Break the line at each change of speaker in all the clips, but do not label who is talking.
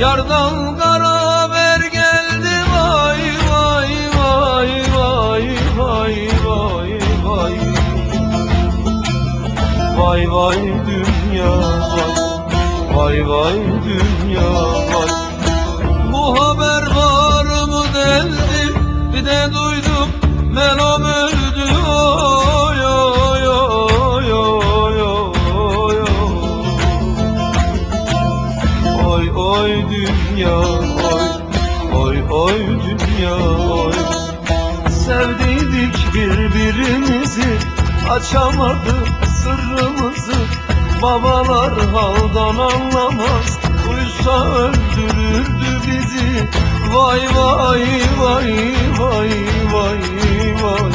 Yardan kara ver geldi vay vay vay vay vay vay vay. Vay vay dünya vay, vay vay dünya vay. Bu haber var mı deldi, bir de duydum Melom öldü. Oy oy oy oy oy oy oy dünya oy, oy oy dünya oy. Sevdiydik birbirimizi, açamadık sırrımızı. Babalar haldan anlamaz, duysa öldürürdü bizi. Vay vay vay vay vay vay.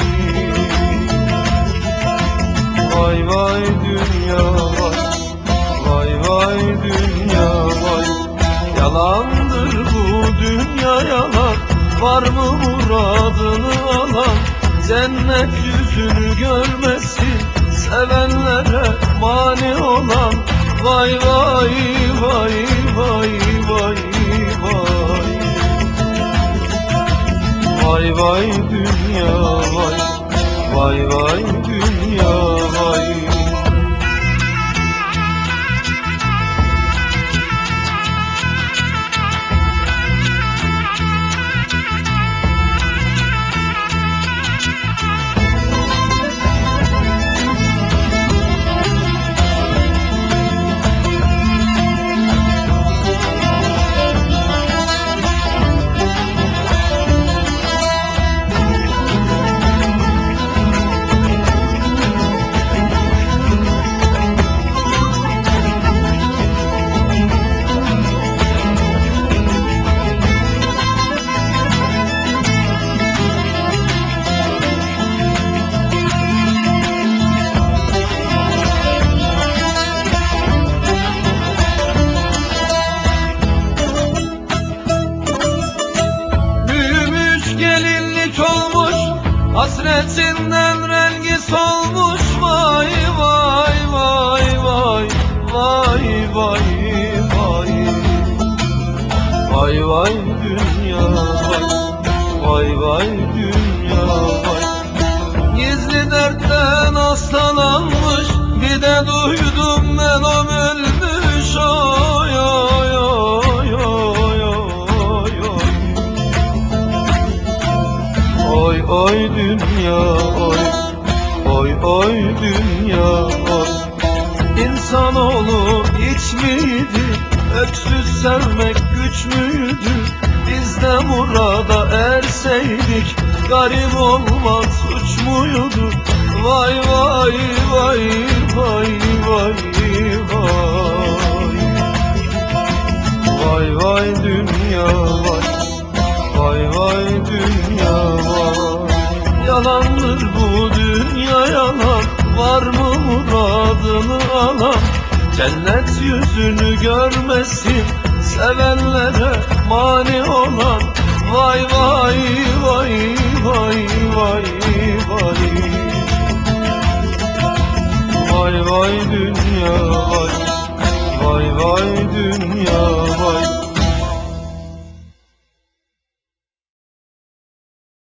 Vay vay dünya vay, vay vay dünya vay. Yalandır bu dünya yalan, var mı muradını alan? Cennet yüzünü görmesin, sevenlere mani olan. Vay vay vay vay vay vay. Vay vay dünya vay, vay vay dünya vay. Hasretinden rengi solmuş. Vay vay vay vay vay vay vay. Vay vay dünya vay, vay vay dünya vay. Gizli dertten hastalanmış, bir de duydum Melom ölmüş. Oy oy oy oy oy oy. Oy oy dünya oy, oy oy dünya oy. İnsanoğlu hiç miydi, öksüz sevmek güç müydü? Biz de murada erseydik, garip olmak suç muydu? Vay vay vay vay vay vay. Vay vay dünya vay, vay vay dünya vay. Yalandır bu dünya yalan, var mı muradını alan? Cennet yüzünü görmesin, sevenlere mani olan. Vay vay vay vay vay vay. Vay vay dünya vay, vay vay dünya vay.